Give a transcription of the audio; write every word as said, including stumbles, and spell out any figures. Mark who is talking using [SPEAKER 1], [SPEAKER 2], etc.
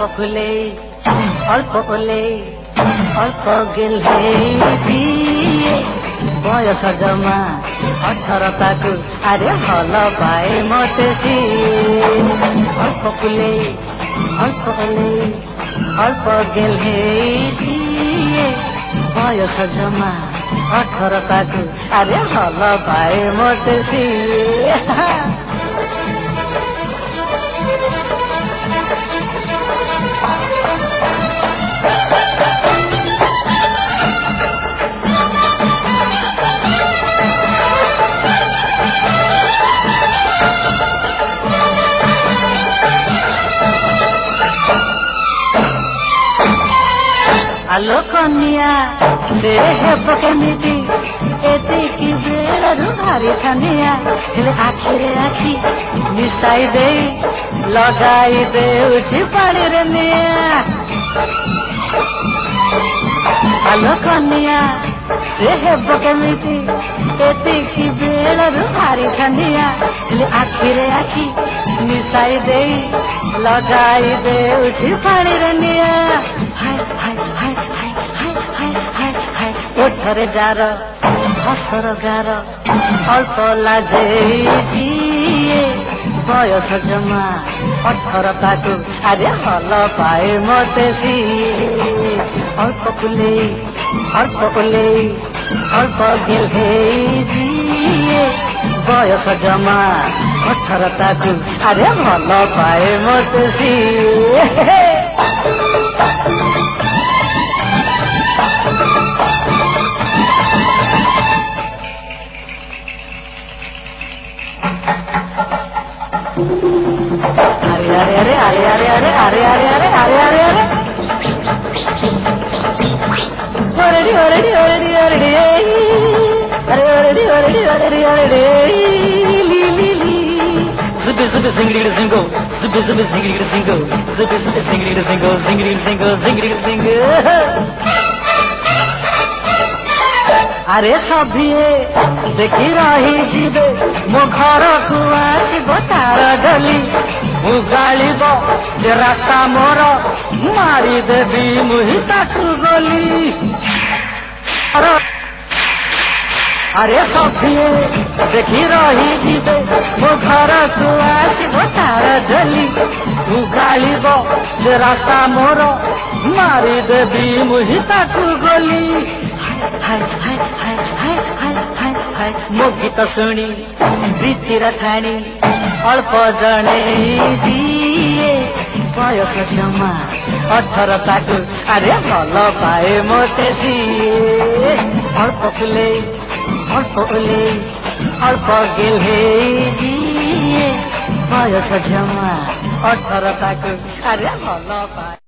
[SPEAKER 1] ফুলে অল্প ওলে অল্প গেলে বয়স জমা অঠর তাকু আরে ভাল পাए মতে অল্প ফুলে অল্প ওলে অল্প গেলে বয়স জমা অঠর তাকু আরে ভাল পাए মতে আলো কনিয়া সে হেব কেমিতি এতিকি বেড়ারু ভারি ছানিয়া হেলে আখিরে আখি মিশাই দেই লগাই দেউছি পানিরে নিয়া আলো কনিয়া সে হেব কেমিতি এতিকি বেড়ারু ভারি ছানিয়া হেলে আখিরে আখি মিশাই দেই লগাই দেউছি পানিরে নিয়া হাই হাই হাই হাই হাই হাই হাই হাই ওঠরে যার হসর গার অল্প লাজে বয়স জমা অঠর তাকু আরে ভাল পাए মতে অল্প ফুলে অল্প ওলে অল্প গেলে বয়স জমা অঠর তাকু আরে ভাল পাए মতে अरे अरे अरे अरे अरे अरे अरे अरे अरे अरे अरे ओरेडी ओरेडी ओरेडी ओरेडी अरे ओरेडी ओरेडी ओरेडी ओरेडी ली ली ली सुबह सुबह सिंगड़ी सिंगो सुबह सुबह सिंगड़ी सिंगो सुबह सुबह सिंगड़ी सिंगो सिंगड़ी सिंगो सिंगड़ी सिंगो अरे सभिए देखी रही जीवे मो घर को आसब तार डली मु गाड़ब जे रास्ता मोर मारी देवी मुही ताकू गली अरे सभिए देखी रही जीवे मो घर को आसब तार डली मु गाड़ब जे रास्ता मोर मारी देवी मुही ताकू गली हाय हाय हाय हाय हाय हाय हाय मो गीत शुणी प्रीतिर ठाणी अल्प जने दिए बयस जमा अठर ताकू अरे भल पाए मते दिए अल्प फुले अल्प ओले अल्प गेले दिए बयस जमा अठर ताकू अरे भल पाए।